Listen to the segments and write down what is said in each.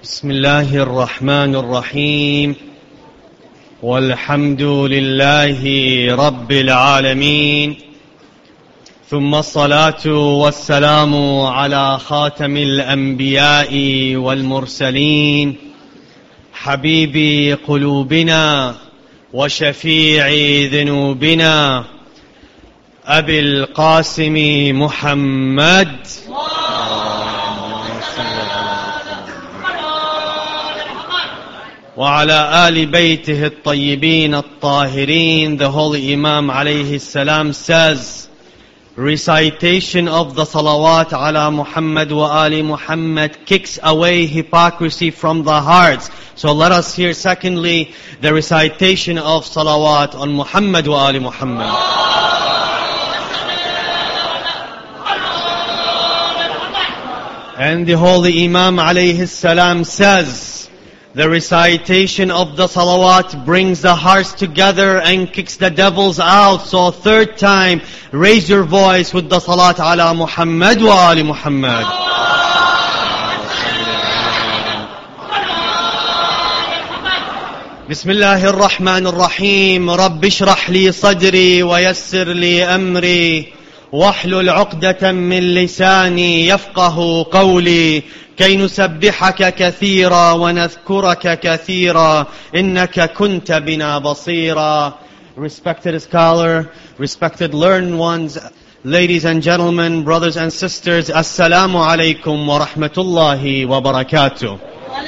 بسم الله الرحمن الرحيم والحمد لله رب العالمين ثم الصلاة والسلام على خاتم الأنبياء والمرسلين حبيب قلوبنا وشفيع ذنوبنا أبي القاسم محمد وعلى آل بيته الطيبين الطاهرين. The Holy Imam alayhi salam says, recitation of the salawat ala Muhammad wa ali Muhammad kicks away hypocrisy from the hearts. So let us hear secondly the recitation of salawat on Muhammad wa ali Muhammad. And the Holy Imam alayhi salam says, the recitation of the salawat brings the hearts together and kicks the devils out. So third time, raise your voice with the salat ala Muhammad wa ali Muhammad. Bismillahir Rahmanir Rahim. Rabbi shrah li sadri wa yassir li amri واحلل عقدة من لساني يفقه قولي كي نسبحك كثيرا ونذكرك كثيرا إنك كنت بنا بصيرا. Respected scholar, respected learned ones, ladies and gentlemen, brothers and sisters, Assalamu alaikum wa rahmatullahi wa barakatuh.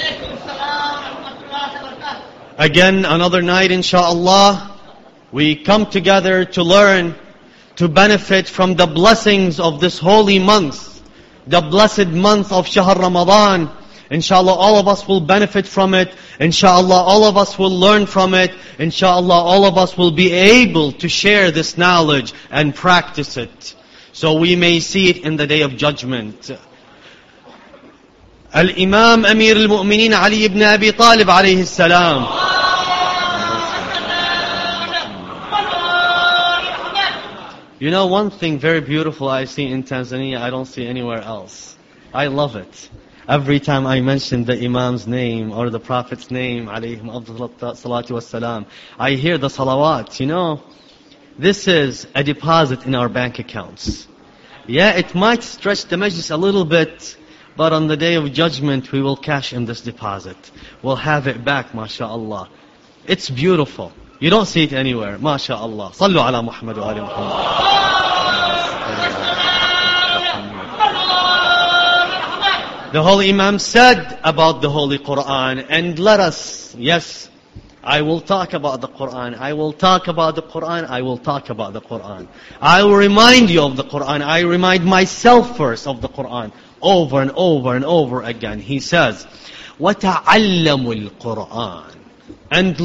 Again, another night inshaAllah, we come together to learn, to benefit from the blessings of this holy month, the blessed month of Shahr Ramadan. Inshallah, all of us will benefit from it. Inshallah, all of us will learn from it. Inshallah, all of us will be able to share this knowledge and practice it, so we may see it in the day of judgment. Al-Imam Amir al-Mu'mineen Ali ibn Abi Talib alayhi salam. You know, one thing very beautiful I see in Tanzania, I don't see anywhere else. I love it. Every time I mention the Imam's name or the Prophet's name, alayhim afdal salatu wassalam, I hear the salawat. You know, this is a deposit in our bank accounts. Yeah, it might stretch the majlis a little bit, but on the day of judgment, we will cash in this deposit. We'll have it back, mashallah. It's beautiful. You don't see it anywhere. MashaAllah. Sallu ala Muhammad wa ali Muhammad. The Holy Imam said about the Holy Quran, and let us, yes, I will talk about the Quran. I will talk about the Quran. I will talk about the Quran. I will remind you of the Quran. I remind myself first of the Quran over and over and over again. He says, وَتَعَلَّمُوا الْقُرْآنِ, and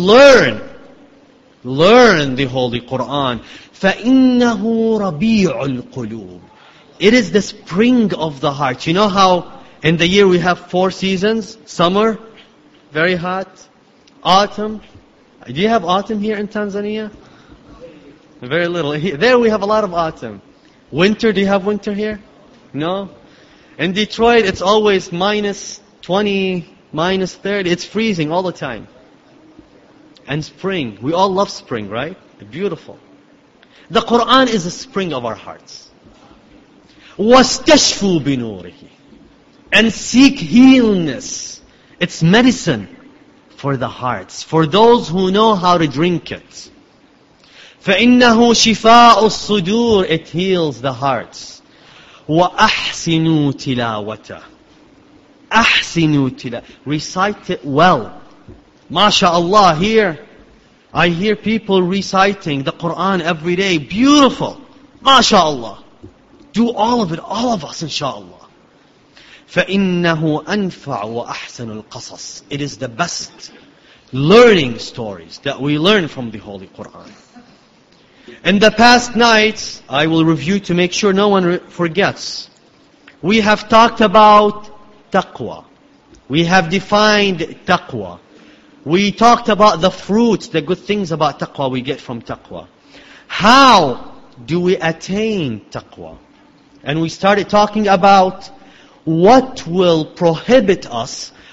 learn the Holy Quran. فَإِنَّهُ رَبِيعُ الْقُلُوبِ, it is the spring of the heart. You know how in the year we have 4 seasons? Summer, very hot. Autumn. Do you have autumn here in Tanzania? Very little. There we have a lot of autumn. Winter, do you have winter here? No? In Detroit, it's always minus 20, minus 30. It's freezing all the time. And spring. We all love spring, right? Beautiful. The Quran is the spring of our hearts. وَاسْتَشْفُوا بِنُورِهِ, and seek healness. It's medicine for the hearts, for those who know how to drink it. فَإِنَّهُ شِفَاءُ الصُّدُورِ, it heals the hearts. وَأَحْسِنُوا تِلَاوَتَهُ, أَحْسِنُوا تِلَاوَتَهُ, recite it well. MashaAllah, here I hear people reciting the Quran every day. Beautiful. MashaAllah. Do all of it, all of us, inshaAllah. فَإِنَّهُ أَنْفَعُ وَأَحْسَنُ الْقَصَصِ, it is the best learning stories that we learn from the Holy Quran. In the past nights, I will review to make sure no one forgets. We have talked about taqwa. We have defined taqwa. We talked about the fruits, the good things about taqwa we get from taqwa. How do we attain taqwa? And we started talking about what will prohibit us,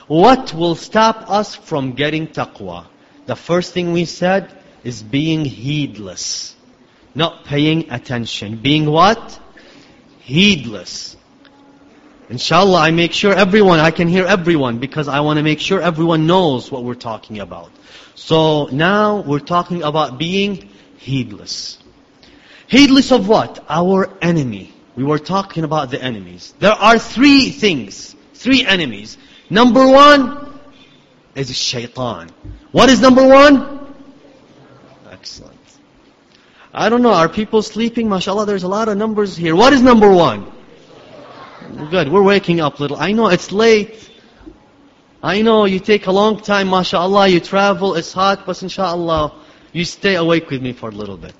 What will stop us from getting taqwa? The first thing we said is being heedless. Not paying attention. Being what? Heedless. Inshallah, I make sure I can hear everyone, because I want to make sure everyone knows what we're talking about. So now we're talking about being heedless. Heedless of what? Our enemy. We were talking about the enemies. There are three enemies. Number one is shaitan. What is number one? Excellent. I don't know, are people sleeping? MashaAllah, there's a lot of numbers here. What is number one? Good, we're waking up a little. I know it's late. I know you take a long time, MashaAllah, you travel, it's hot, but inshallah, you stay awake with me for a little bit.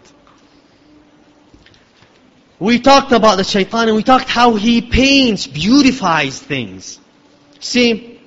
We talked about the shaitan, and we talked how he paints, beautifies things. See,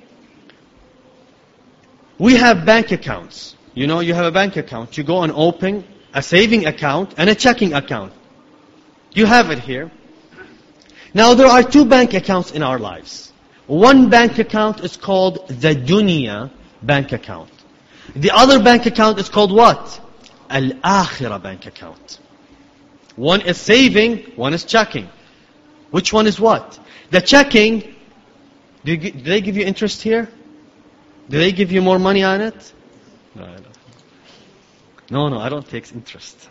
we have bank accounts. You know, you have a bank account. You go and open a saving account and a checking account. You have it here. Now there are two bank accounts in our lives. One bank account is called the dunya bank account. The other bank account is called what? Al-akhirah bank account. One is saving, one is checking. Which one is what? The checking, do they give you interest here? Do they give you more money on it? No, I don't. No, I don't take interest.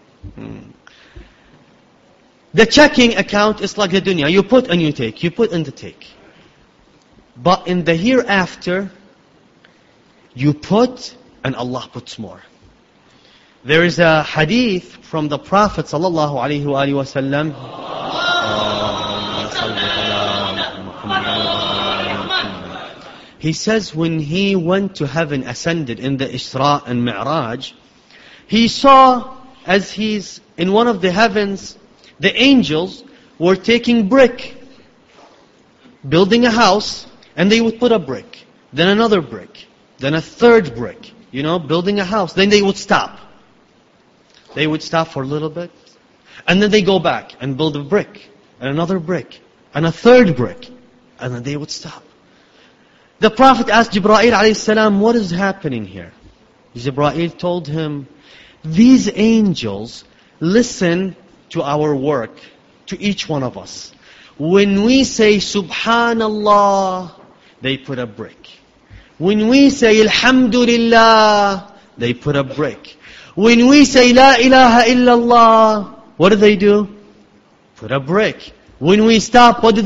The checking account is like the dunya. You put and you take. You put and you take. But in the hereafter, you put and Allah puts more. There is a hadith from the Prophet sallallahu alaihi wasallam. He says when he went to heaven, ascended in the Isra and Mi'raj, he saw as he's in one of the heavens, the angels were taking brick, building a house, and they would put a brick, then another brick, then a third brick, building a house. Then they would stop. They would stop for a little bit, and then they go back and build a brick, and another brick, and a third brick, and then they would stop. The Prophet asked Jibreel alayhi salam, what is happening here? Jibreel told him, these angels listen to our work, to each one of us. When we say Subhanallah, they put a brick. When we say Alhamdulillah, they put a brick. When we say La ilaha illallah, what do they do? Put a brick. When we stop, what do?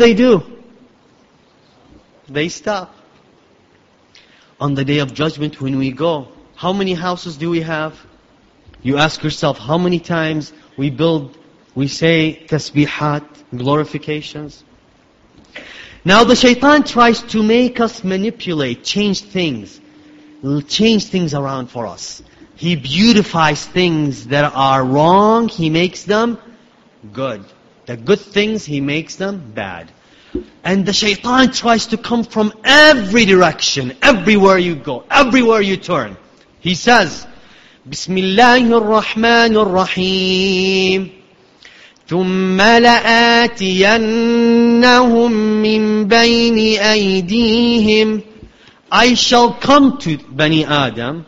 They stop. On the Day of Judgment, when we go, how many houses do we have? You ask yourself, how many times we say tasbihat, glorifications? Now the shaitan tries to make us manipulate, change things around for us. He beautifies things that are wrong, he makes them good. The good things, he makes them bad. And the shaitan tries to come from every direction, everywhere you go, everywhere you turn. He says, Bismillahir Rahmanir Rahim. ثُمَّ لَآتِيَنَّهُمْ مِنْ بَيْنِ أَيْدِيهِمْ. I shall come to Bani Adam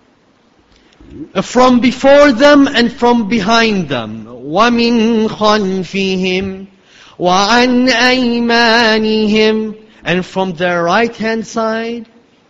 from before them and from behind them. وَمِنْ خَلْفِهِمْ وَعَنْ أَيْمَانِهِمْ, and from their right hand side.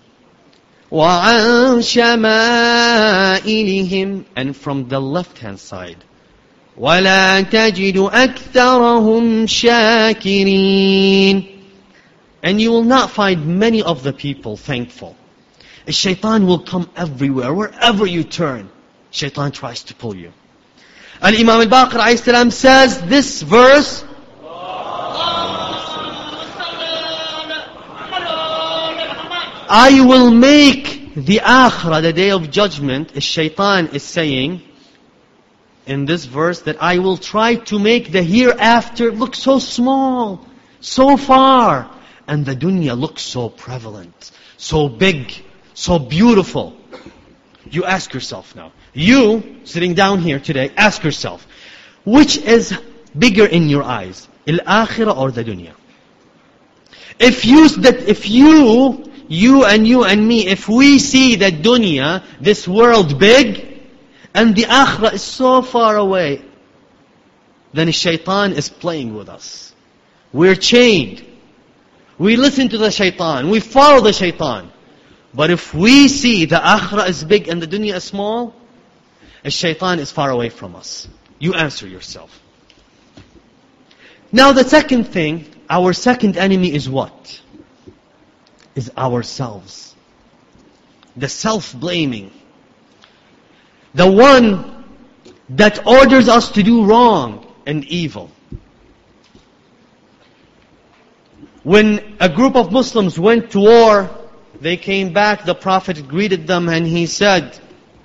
وَعَنْ شَمَائِلِهِمْ, and from the left hand side. وَلَا تَجِدُ أَكْثَرَهُمْ شَاكِرِينَ. And you will not find many of the people thankful. A shaitan will come everywhere, wherever you turn. Shaitan tries to pull you. And Imam al-Baqir alayhi salam says this verse, I will make the akhirah, the Day of Judgment. A shaitan is saying in this verse that I will try to make the hereafter look so small, so far, and the dunya looks so prevalent, so big, so beautiful. You ask yourself now, you sitting down here today, ask yourself, which is bigger in your eyes, al-akhirah or the dunya? If you you and me, if we see that dunya, this world big, and the akhirah is so far away, then shaitan is playing with us. We're chained. We listen to the shaitan. We follow the shaitan. But if we see the akhirah is big and the dunya is small, the shaitan is far away from us. You answer yourself. Now the second thing, our second enemy is what? Is ourselves. The self-blaming. The one that orders us to do wrong and evil. When a group of Muslims went to war, they came back, the Prophet greeted them and he said,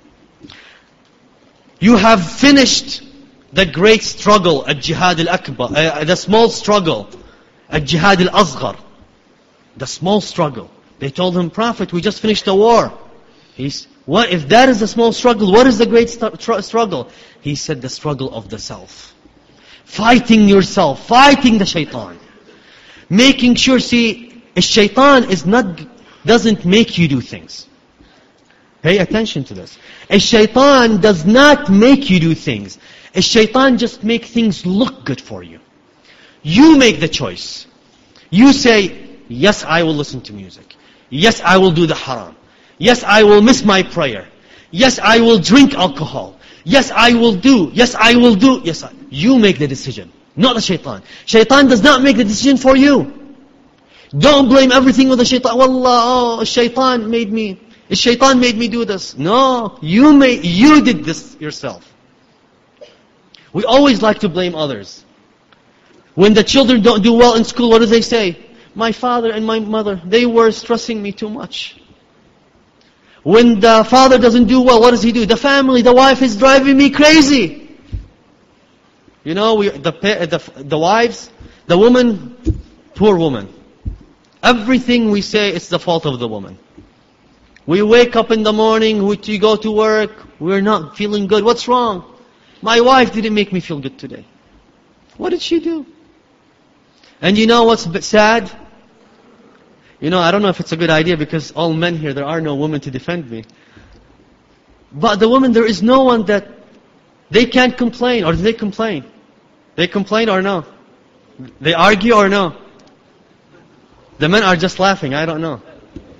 you have finished the great struggle at Jihad al-Akbar, the small struggle at Jihad al-Asghar. The small struggle. They told him, Prophet, we just finished the war. What if that is a small struggle? What is the great struggle? He said, the struggle of the self. Fighting yourself, fighting the shaitan. Making sure, see, a shaitan doesn't make you do things. Pay attention to this. A shaitan does not make you do things. A shaitan just makes things look good for you. You make the choice. You say, yes, I will listen to music. Yes, I will do the haram. Yes, I will miss my prayer. Yes, I will drink alcohol. Yes, I will do. Yes, I will do. Yes, you make the decision, not the shaitan. Shaitan does not make the decision for you. Don't blame everything on the shaitan. Wallah, shaitan made me do this. No, you did this yourself. We always like to blame others. When the children don't do well in school, what do they say? My father and my mother, they were stressing me too much. When the father doesn't do well, what does he do? The family, the wife is driving me crazy. You know, the wives, the woman, poor woman. Everything we say, it's the fault of the woman. We wake up in the morning, we go to work, we're not feeling good. What's wrong? My wife didn't make me feel good today. What did she do? And you know what's sad? You know, I don't know if it's a good idea because all men here, there are no women to defend me. But the women, there is no one that they can't complain. Or do they complain? They complain or no? They argue or no? The men are just laughing, I don't know.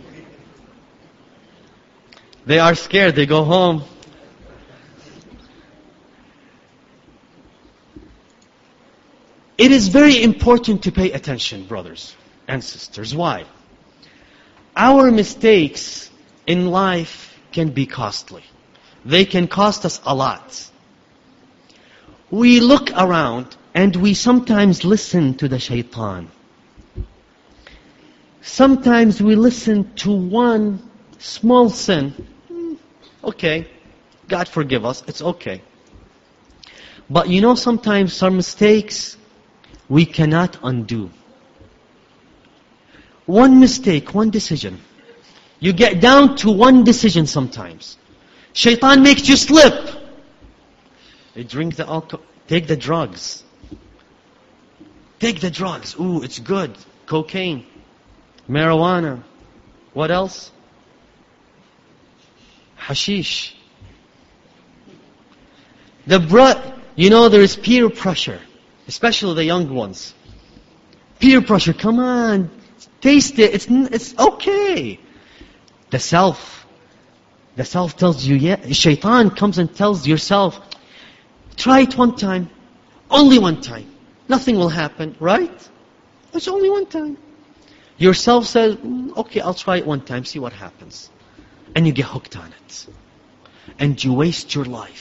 They are scared, they go home. It is very important to pay attention, brothers and sisters. Why? Our mistakes in life can be costly. They can cost us a lot. We look around and we sometimes listen to the shaitan. Sometimes we listen to one small sin. Okay, God forgive us, it's okay. But you know, sometimes some mistakes we cannot undo. One mistake, one decision. You get down to one decision sometimes. Shaitan makes you slip. You drink the alcohol, take the drugs. Take the drugs. Ooh, it's good. Cocaine. Marijuana. What else? Hashish. You know, there is peer pressure. Especially the young ones. Peer pressure, come on. Taste it. It's okay. The self tells you, yeah. Shaitan comes and tells yourself, try it one time. Only one time. Nothing will happen, right? It's only one time. Yourself says, okay, I'll try it one time, see what happens. And you get hooked on it. And you waste your life.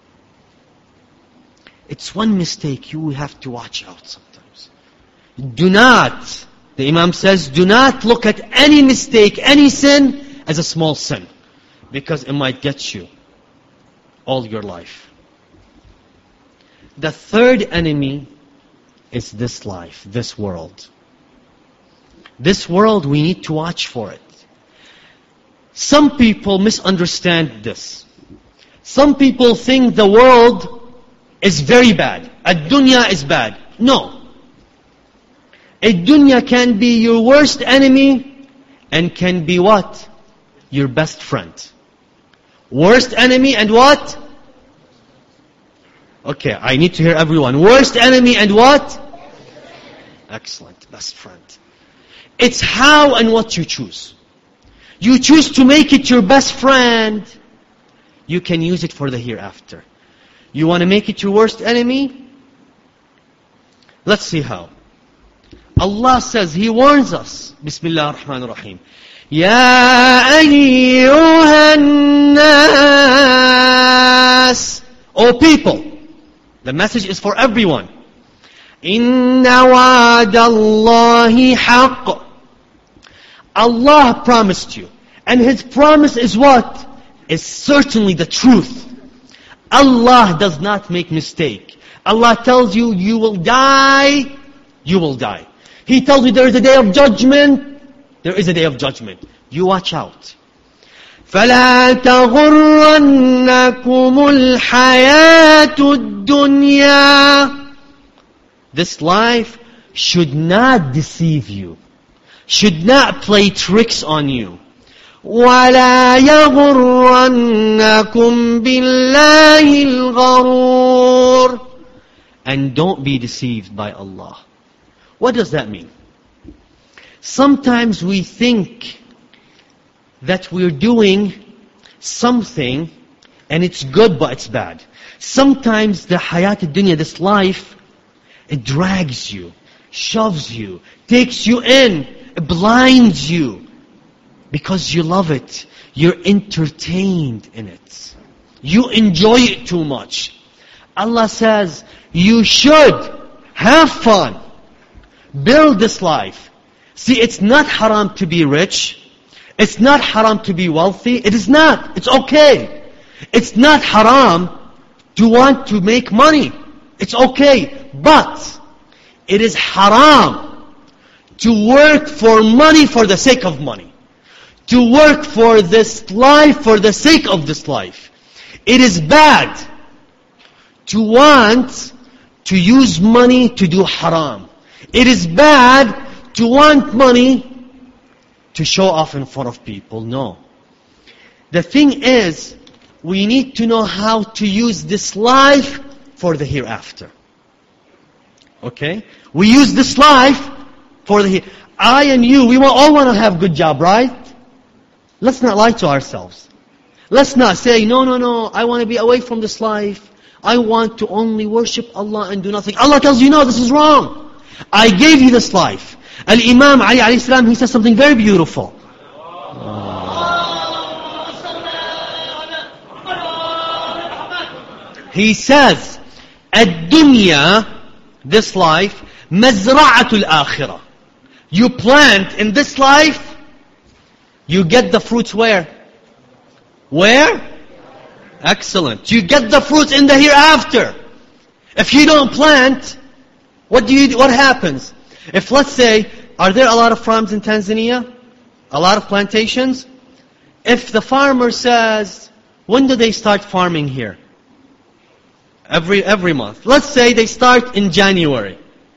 It's one mistake you have to watch out sometimes. Do not, the Imam says, do not look at any mistake, any sin as a small sin. Because it might get you all your life. The third enemy is this life, this world. This world, we need to watch for it. Some people misunderstand this. Some people think the world is very bad. Ad-dunya is bad. No. Ad-dunya can be your worst enemy and can be what? Your best friend. Worst enemy and what? Okay, I need to hear everyone. Worst enemy and what? Excellent, best friend. It's how and what you choose. You choose to make it your best friend, you can use it for the hereafter. You want to make it your worst enemy? Let's see how. Allah says, He warns us. Bismillah ar-Rahman ar-Rahim. Ya ayyuhan nas. O people. The message is for everyone. Inna wa'adallahi haqq. Allah promised you. And His promise is what? Is certainly the truth. Allah does not make mistake. Allah tells you, you will die, you will die. He tells you there is a day of judgment, there is a day of judgment. You watch out. فَلَا تَغُرَّنَّكُمُ الْحَيَاةُ الدُّنْيَا. This life should not deceive you, should not play tricks on you. وَلَا يَغُرَّنَّكُمْ بِاللَّهِ الْغَرُورُ. And don't be deceived by Allah. What does that mean? Sometimes we think that we're doing something and it's good but it's bad. Sometimes the hayat al-dunya, this life, it drags you, shoves you, takes you in, it blinds you. Because you love it. You're entertained in it. You enjoy it too much. Allah says, you should have fun. Build this life. See, it's not haram to be rich. It's not haram to be wealthy. It is not. It's okay. It's not haram to want to make money. It's okay. But it is haram to work for money for the sake of money. To work for this life for the sake of this life. It is bad to want to use money to do haram. It is bad to want money to show off in front of people. No. The thing is, we need to know how to use this life for the hereafter. Okay? We use this life for the I and you, we all want to have a good job, right? Let's not lie to ourselves. Let's not say, no, I want to be away from this life. I want to only worship Allah and do nothing. Allah tells you, no, this is wrong. I gave you this life. Al-Imam Ali alayhi salam, he says something very beautiful. He says, Ad-dunya, this life, mazra'atul akhirah. You plant in this life, you get the fruits where? Where? Excellent. You get the fruits in the hereafter. If you don't plant, what happens? If, let's say, are there a lot of farms in Tanzania? A lot of plantations? If the farmer says, when do they start farming here? Every month. Let's say they start in January.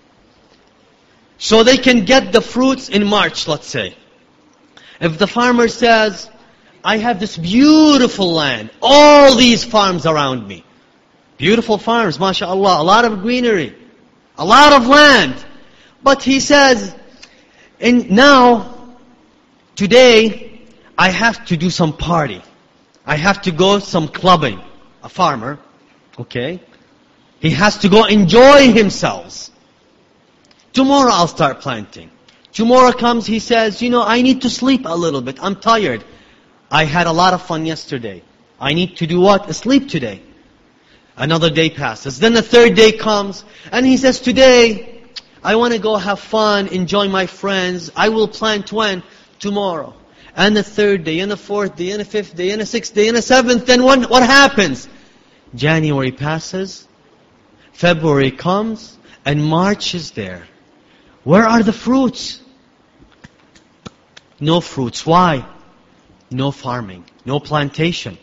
So they can get the fruits in March, let's say. If the farmer says, I have this beautiful land, all these farms around me. Beautiful farms, mashallah, a lot of greenery, a lot of land. But he says, today, I have to do some party. I have to go some clubbing. A farmer, okay? He has to go enjoy himself. Tomorrow I'll start planting. Tomorrow comes, he says, I need to sleep a little bit. I'm tired. I had a lot of fun yesterday. I need to do what? Sleep today. Another day passes. Then the third day comes, and he says, today, I want to go have fun, enjoy my friends. I will plant when? Tomorrow. And the third day, and the fourth day, and the fifth day, and the sixth day, and the seventh. Then what happens? January passes, February comes, and March is there. Where are the fruits? No fruits. Why? No farming. No plantation.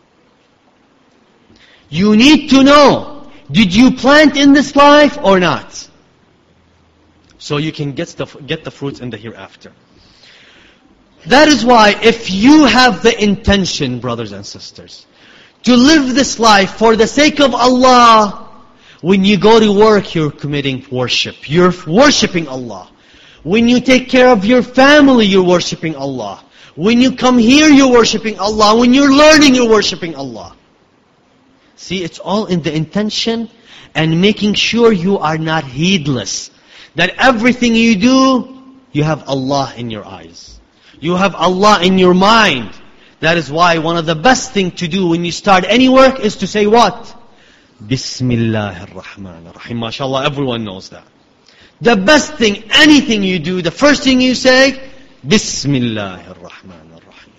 You need to know, did you plant in this life or not? So you can get the fruits in the hereafter. That is why if you have the intention, brothers and sisters, to live this life for the sake of Allah, when you go to work, you're committing worship. You're worshipping Allah. When you take care of your family, you're worshipping Allah. When you come here, you're worshipping Allah. When you're learning, you're worshipping Allah. See, it's all in the intention and making sure you are not heedless. That everything you do, you have Allah in your eyes. You have Allah in your mind. That is why one of the best things to do when you start any work is to say what? Bismillahir Rahmanir Rahim. MashaAllah, everyone knows that. The best thing, anything you do, the first thing you say, Bismillahir Rahmanir Rahim.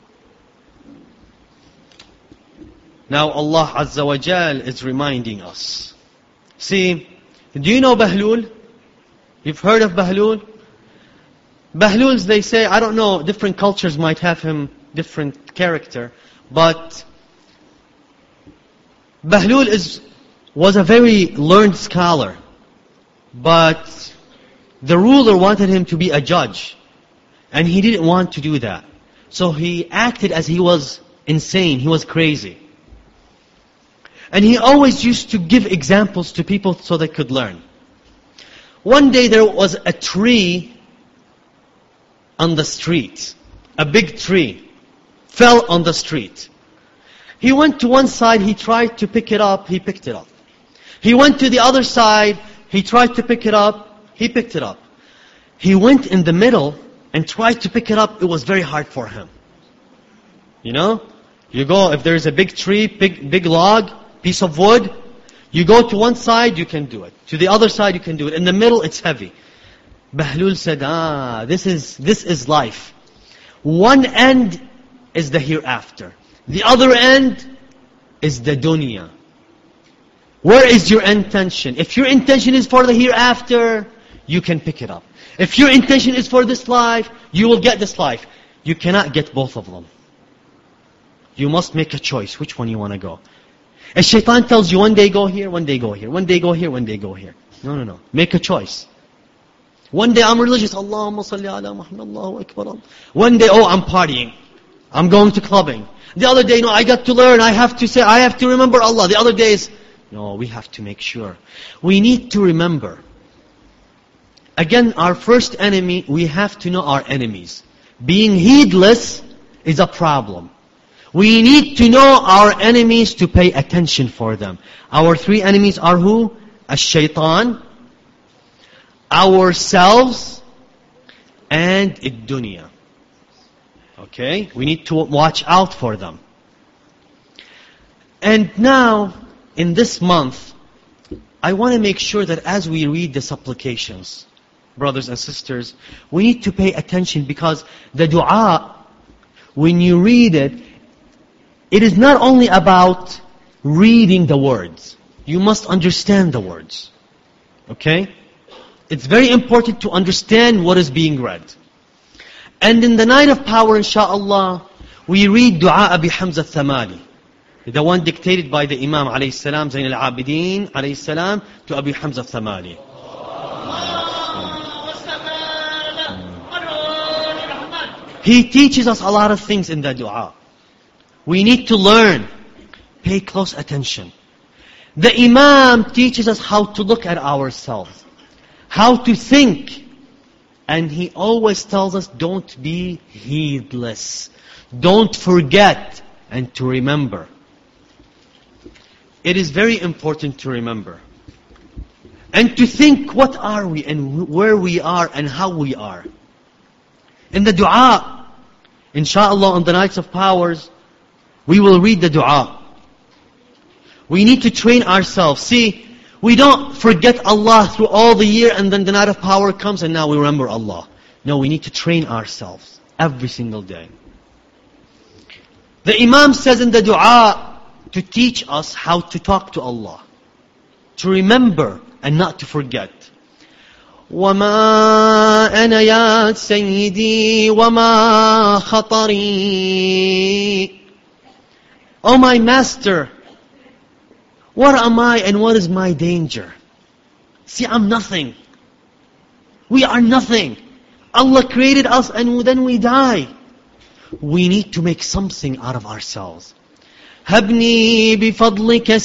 Now Allah Azza wa Jal is reminding us. See, do you know Bahlul? You've heard of Bahlul? Bahluls, they say, I don't know, different cultures might have him different character, but Bahlul was a very learned scholar, but the ruler wanted him to be a judge, and he didn't want to do that. So he acted as he was insane, he was crazy. And he always used to give examples to people so they could learn. One day there was a tree on the street, a big tree, fell on the street. He went to one side, he tried to pick it up, he picked it up. He went to the other side, he tried to pick it up, he picked it up. He went in the middle and tried to pick it up, it was very hard for him. You know? You go, if there's a big tree, big log, piece of wood, you go to one side, you can do it. To the other side, you can do it. In the middle, it's heavy. Bahlul said, this is life. One end is the hereafter. The other end is the dunya. Where is your intention? If your intention is for the hereafter, you can pick it up. If your intention is for this life, you will get this life. You cannot get both of them. You must make a choice, which one you want to go. If shaitan tells you one day go here, one day go here, one day go here, one day go here. No. Make a choice. One day I'm religious, Allahumma salli ala Muhammad, Allahu Akbar. One day, I'm partying. I'm going to clubbing. The other day, I got to learn, I have to remember Allah. The other day is, no, we have to make sure. We need to remember. Again, our first enemy, we have to know our enemies. Being heedless is a problem. We need to know our enemies to pay attention for them. Our three enemies are who? Ash-shaytan, ourselves, and ad-dunya. Okay? We need to watch out for them. And now, in this month, I want to make sure that as we read the supplications, brothers and sisters, we need to pay attention because the dua, when you read it, it is not only about reading the words. You must understand the words. Okay? It's very important to understand what is being read. And in the night of power, inshaAllah, we read Dua Abi Hamza al-Thamali. The one dictated by the Imam alayhi salam, Zayn al-Abidin alayhi salam, to Abi Hamza al-Thamali. He teaches us a lot of things in the dua. We need to learn. Pay close attention. The Imam teaches us how to look at ourselves, how to think. And he always tells us, don't be heedless. Don't forget and to remember. It is very important to remember. And to think, what are we and where we are and how we are. In the dua, inshaAllah, on the nights of powers, we will read the dua. We need to train ourselves. See, we don't forget Allah through all the year and then the night of power comes and now we remember Allah. No, we need to train ourselves every single day. The Imam says in the dua to teach us how to talk to Allah, to remember and not to forget. وَمَا أَنَا يَا سَيِّدِي وَمَا خَطَرِي. Oh my Master, what am I and what is my danger? See, I'm nothing. We are nothing. Allah created us and then we die. We need to make something out of ourselves. هبني بفضلك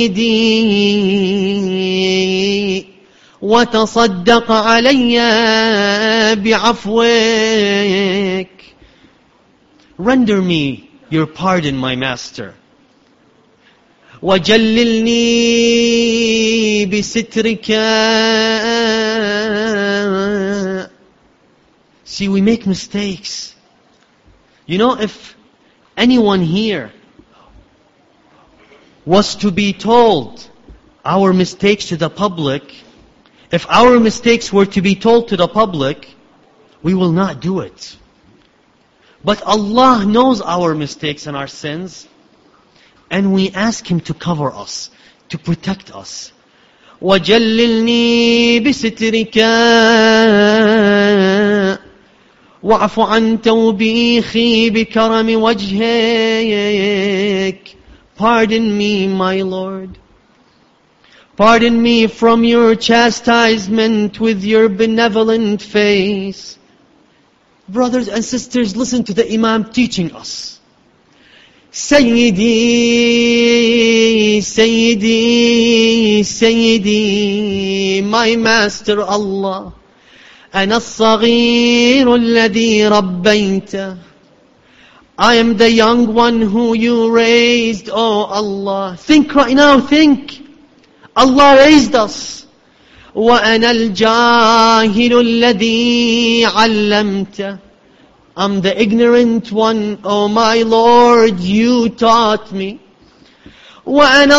سيدي وتصدق علي بعفوك. Render me your pardon, my master. وجللني بسترك. See, we make mistakes. You know, if anyone here was to be told our mistakes to the public, if our mistakes were to be told to the public, we will not do it. But Allah knows our mistakes and our sins, and we ask Him to cover us, to protect us. وَجَلِّلْنِي بِسِتْرِكَ وَاعْفُ عَنْ تَوْبِيخِي بِكَرَمِ وَجْهِكَ. Pardon me, my Lord. Pardon me from your chastisement with your benevolent face. Brothers and sisters, listen to the Imam teaching us. Sayyidi, Sayyidi, Sayyidi, my Master Allah. أنا الصغير الذي ربيته. I am the young one who you raised, oh Allah. Think right now, think. Allah raised us. وأنا الجاهل الذي علمته. I'm the ignorant one, oh my Lord, you taught me. وأنا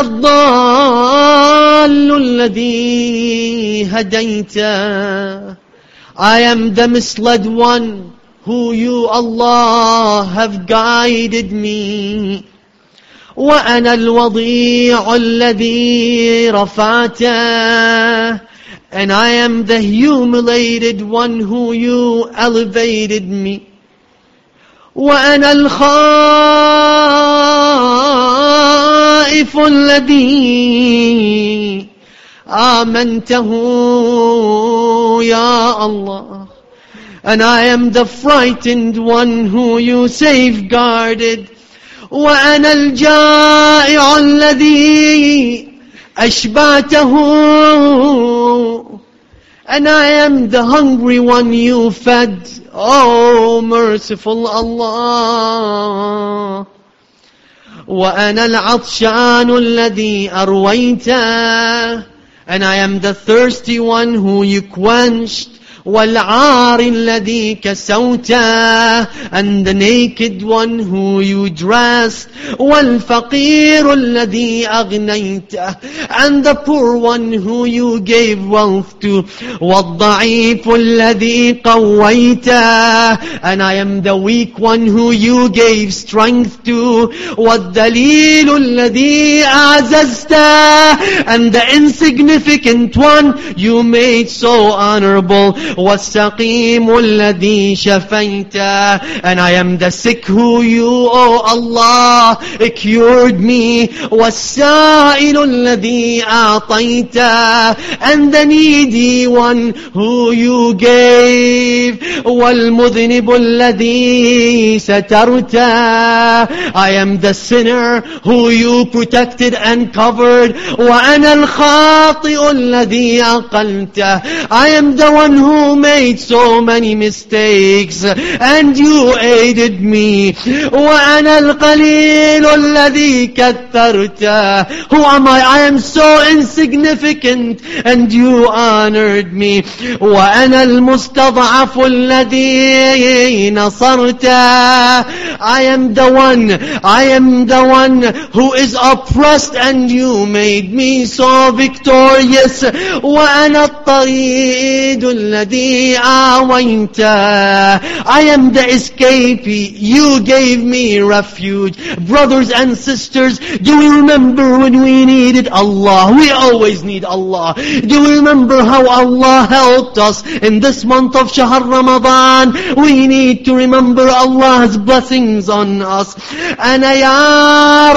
الضال الذي هديته. I am the misled one who you, Allah, have guided me. وأنا الوضيع الذي رفعته. And I am the humiliated one who you elevated me. وأنا الخائف الذي آمنته يا Allah. And I am the frightened one who you safeguarded. وأنا الجائع الذي أشبعته. And I am the hungry one you fed. Oh, merciful Allah. وأنا العطشان الذي أرويته. And I am the thirsty one who you quenched. وَالْعَارِ الَّذِي كَسَوْتَهُ. And the naked one who you dressed. وَالْفَقِيرُ الَّذِي أَغْنَيْتَهُ. And the poor one who you gave wealth to. وَالضَّعِيفُ الَّذِي قَوَّيْتَهُ. And I am the weak one who you gave strength to. وَالدَّلِيلُ الَّذِي أَعْزَزْتَهُ. And the insignificant one you made so honorable. وَالسَّقِيمُ الَّذِي شَفَيْتَهُ. And I am the sick who you, oh Allah, cured me. وَالسَّائِلُ الَّذِي أَعْطَيْتَهُ. And the needy one who you gave. وَالْمُذْنِبُ الَّذِي سَتَرْتَهُ. I am the sinner who you protected and covered. وَأَنَا الْخَاطِئُ الَّذِي أَقَلْتَهُ. I am the one who made so many mistakes and you aided me. وَأَنَا الْقَلِيلُ الَّذِي كَثَّرْتَهُ. Who am I? I am so insignificant and you honored me. وَأَنَا الْمُسْتَضْعَفُ الَّذِي نَصَرْتَهُ. I am the one who is oppressed and you made me so victorious. وَأَنَا الطَّرِيدُ الَّذِي آوَيْتَهُ. I am the escapee. You gave me refuge. Brothers and sisters, do we remember when we needed Allah? We always need Allah. Do we remember how Allah helped us in this month of Shahr Ramadan? We need to remember Allah's blessings on us. أنا يا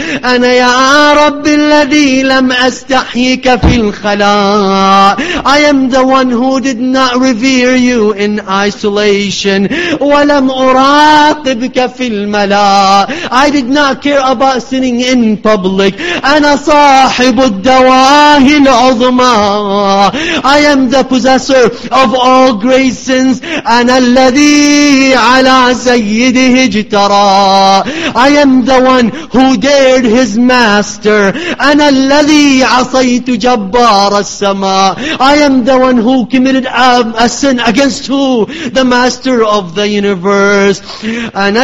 رب الذي لم أستحيك في الخلاء. I am the one who did not not revere you in isolation. وَلَمْ أُرَاقِبْكَ فِي الْمَلَا. I did not care about sinning in public. أَنَا صَاحِبُ الدَّوَاهِ الْعُظْمَى. I am the possessor of all great sins. أَنَا الَّذِي عَلَى سَيِّدِهِ اجْتَرَى. I am the one who dared his master. أَنَا الَّذِي عَصَيْتُ جَبَّارَ السَّمَاءِ. I am the one who committed a sin against who? The master of the universe. أَنَا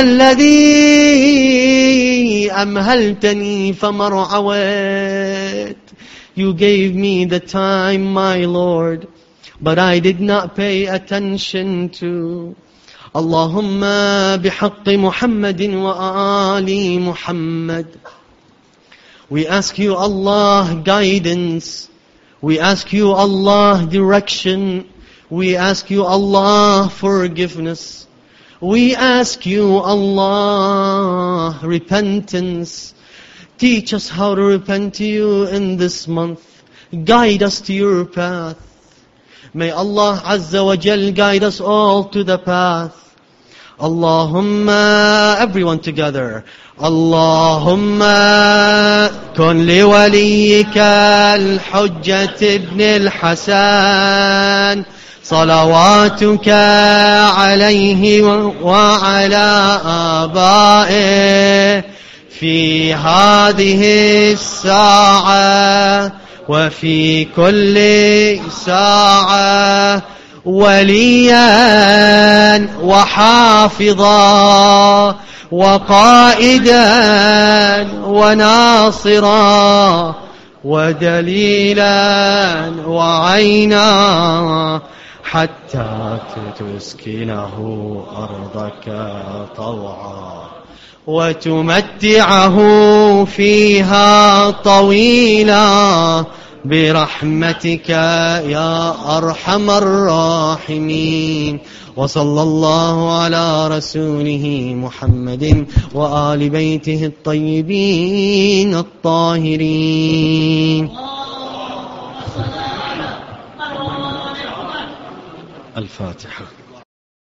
الَّذِي أَمْهَلْتَنِي فَمَرْعَوَيْتُ. You gave me the time, my Lord, but I did not pay attention to. Allahumma bihaqqi Muhammadin wa ali Muhammad. We ask you, Allah, guidance. We ask you, Allah, direction. We ask you, Allah, forgiveness. We ask you, Allah, repentance. Teach us how to repent to you in this month. Guide us to your path. May Allah Azza wa Jal guide us all to the path. Allahumma, everyone together. Allahumma kun liwaliyika al-Hujjat ibn al-Hasan salawatuka alayhi wa ala abaihi في هذه الساعة وفي كل ساعة وليا وحافظا وقائدا وناصرا ودليلا وعينا حتى تسكنه أرضك طوعا وتمتعه فيها طويلا برحمتك يا أرحم الراحمين. وصلى الله على رسوله محمد وآل بيته الطيبين الطاهرين. الفاتحة.